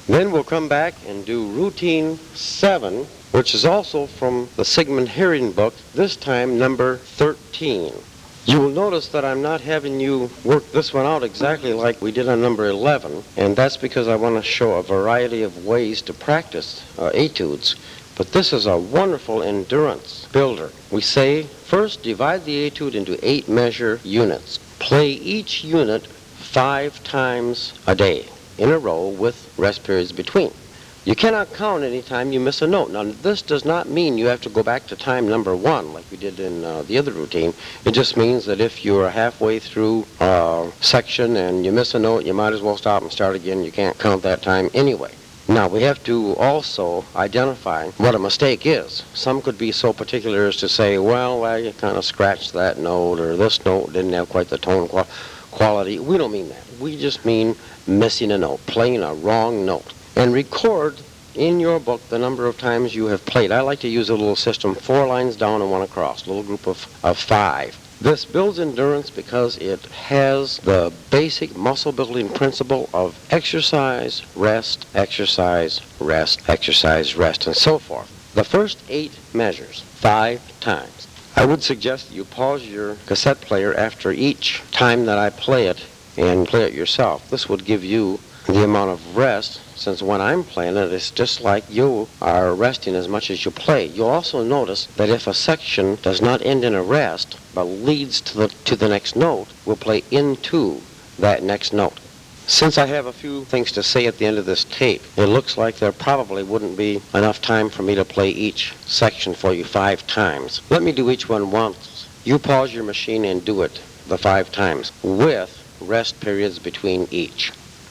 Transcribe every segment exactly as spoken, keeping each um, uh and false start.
Then we'll come back and do routine seven, which is also from the Sigmund Herring book, this time number thirteen. You will notice that I'm not having you work this one out exactly like we did on number eleven, and that's because I want to show a variety of ways to practice uh, etudes. But this is a wonderful endurance builder. We say, first divide the etude into eight measure units. Play each unit five times a day in a row with rest periods between. You cannot count any time you miss a note. Now, this does not mean you have to go back to time number one like we did in uh, the other routine. It just means that if you're halfway through a section and you miss a note, you might as well stop and start again. You can't count that time anyway. Now, we have to also identify what a mistake is. Some could be so particular as to say, well, well you kind of scratched that note, or this note didn't have quite the tone qual- quality. We don't mean that. We just mean missing a note, playing a wrong note. And record in your book the number of times you have played. I like to use a little system, four lines down and one across, a little group of, of five. This builds endurance because it has the basic muscle building principle of exercise, rest, exercise, rest, exercise, rest, and so forth. The first eight measures, five times. I would suggest that you pause your cassette player after each time that I play it and play it yourself. This would give you the amount of rest, since when I'm playing it, it's just like you are resting as much as you play. You'll also notice that if a section does not end in a rest, but leads to the, to the next note, we'll play into that next note. Since I have a few things to say at the end of this tape, it looks like there probably wouldn't be enough time for me to play each section for you five times. Let me do each one once. You pause your machine and do it the five times, with rest periods between each.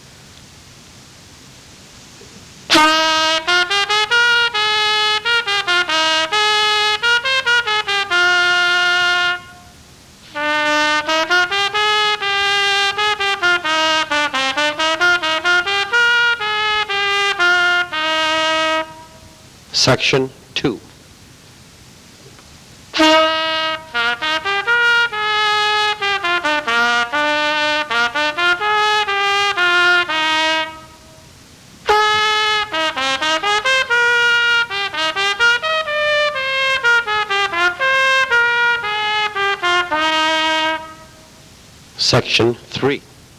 Section two. Section three.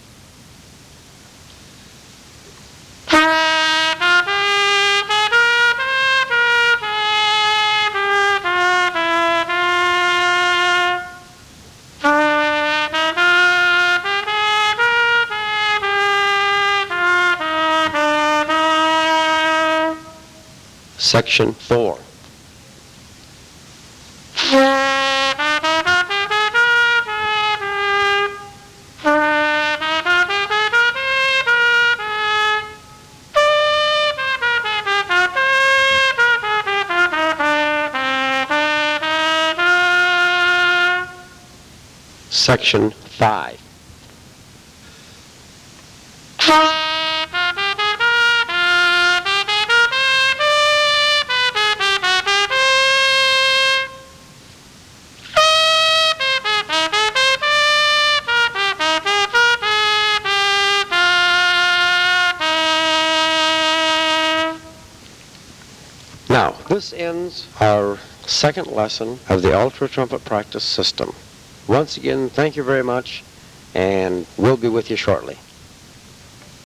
Section four. Section five. Now, this ends our second lesson of the Ultra Trumpet Practice System. Once again, thank you very much, and we'll be with you shortly.